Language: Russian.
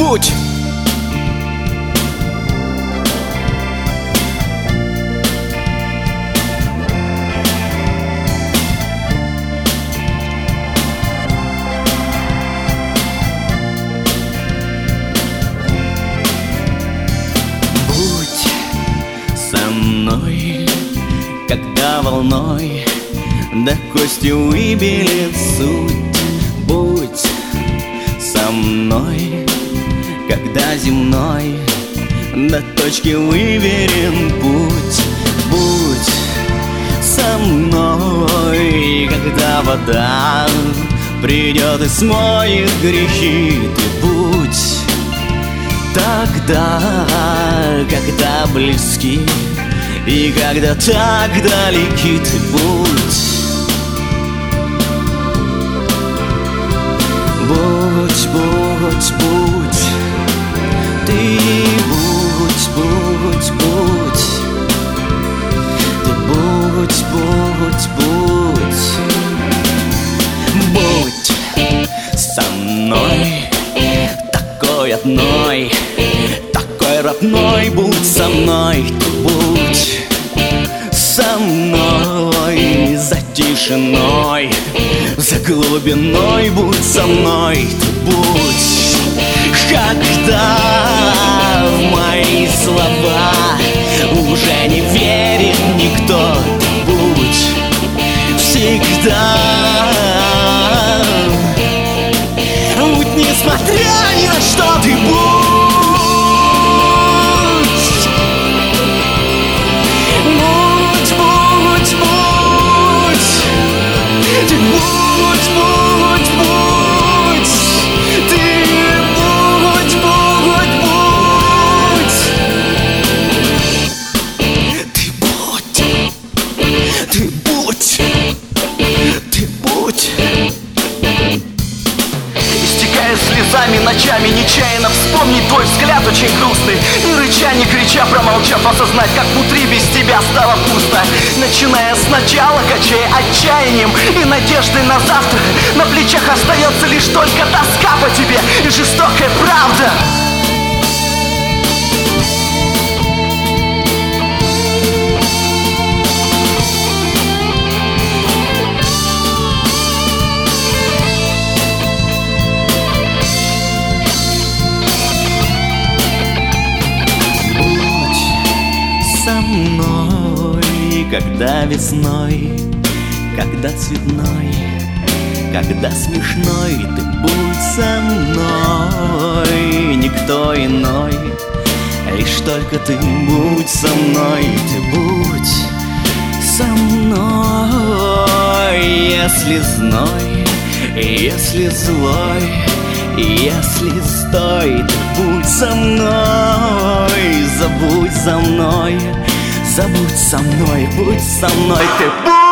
будь. Со мной, когда волной до кости выбелит суть. Будь со мной, когда земной до точки выверен путь. Будь со мной, когда вода придет и смоет грехи. Ты будь тогда, когда близки и когда так далеки. Ты будь, будь, будь, будь. Ты будь, будь, будь. Ты будь, будь, будь. Будь со мной, такой одной, такой родной. Будь со мной, ты будь со мной, за тишиной, за глубиной. Будь со мной, ты будь, когда в мои слова уже не верит никто. Ты будь всегда, будь несмотря ни на что. Ты будь, будь, будь, будь. Ты будь, будь, будь. Ты будь, будь, будь. Ты будь, ты будь, ты будь. Истекая слезами ночами, нечаянно вспомнить твой взгляд очень грустный. И рыча, не крича, промолчав, осознать, как внутри без тебя стало пусто. Начиная сначала, качая отчаянием и надеждой на завтра, на плечах остается лишь только тоска по тебе и жестокая правда. Со мной, когда весной, когда цветной, когда смешной. Ты будь со мной, никто иной, лишь только ты. Будь со мной, ты будь со мной. Если зной, если злой, если стой. Ты будь со мной, забудь за мной, забудь со мной, будь со мной. Ты будь.